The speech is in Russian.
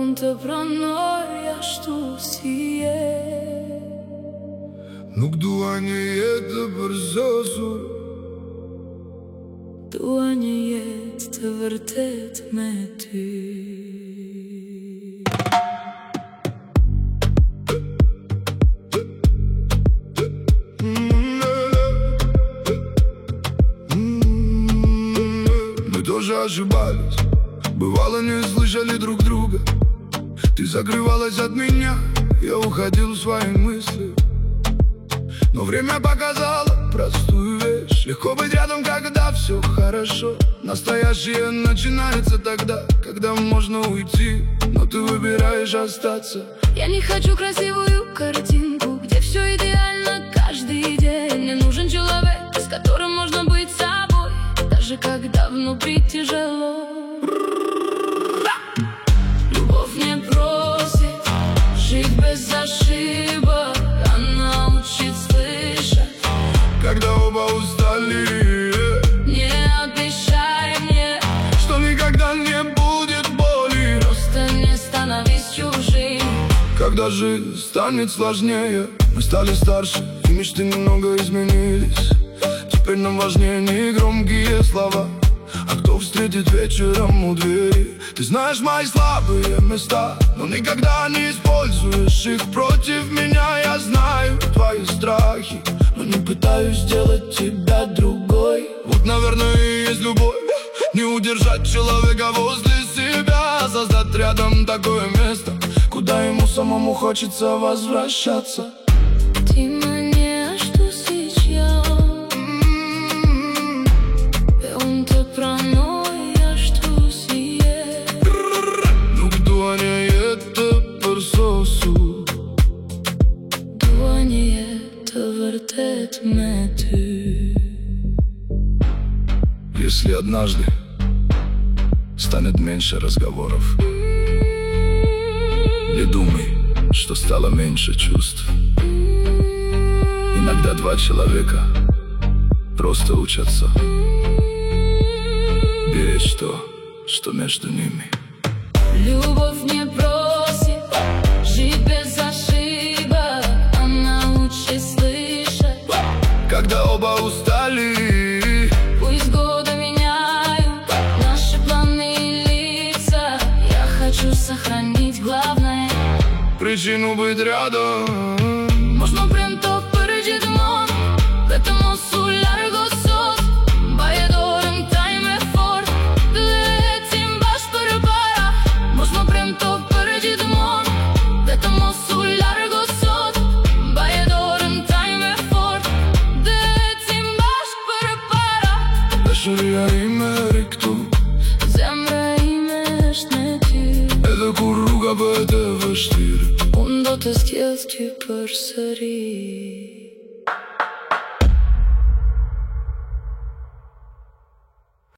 unë të pranoj ashtu si je. Nuk dua një jetë të përzosur, dua një jetë të vërtet me ty. Мы тоже ошибались, бывало не слышали друг друга. Ты закрывалась от меня, я уходил в свои мысли. Но время показало простую вещь: легко быть рядом, когда все хорошо. Настоящее начинается тогда, когда можно уйти, но ты выбираешь остаться. Я не хочу красивую картинку, где все идеально каждый день. Мне нужен человек, с которым можно быть собой, даже когда внутри тяжело. Любовь не просит жить без ошибок, она учит слышать, когда оба устали. Не обещай мне, что никогда не будет боли. просто не становись чужим. Когда жизнь станет сложнее, мы стали старше, и мечты немного изменились. Теперь нам важнее не громкие слова, а кто встретит вечером у двери. Ты знаешь мои слабые места, но никогда не используешь их против меня. Я знаю твои страхи, но не пытаюсь сделать тебя другой. Вот, наверное, и есть любовь: не удержать человека возле себя, создать рядом такое место, куда ему самому хочется возвращаться. Ты мне что сейчас? Un te pranoj ashtu si je. Nuk dua një jetë të përsosur, Dua një jetë të vërtet me ty. если однажды станет меньше разговоров, не думай, что стало меньше чувств. Иногда два человека просто учатся беречь то, что между ними. Любовь не просит жить без ошибок, она учит слышать, Когда оба устали, пусть годы меняют наши планы и лица. Я хочу сохранить главное, причину быть рядом. Možno prem të përgjit mon, vetëm mos u largo sot. Baje dorën taj me fort, dhe ecim bashkë përpara. Možno prem të përgjit mon, vetëm mos u largo sot. Baje dorën taj me fort, dhe ecim bashkë përpara. Dashuria ime ri këtu, Zemra ime është me ty, edhe kur rruga bëhet e vështirë. unë do të s'kjedh ty përsëri.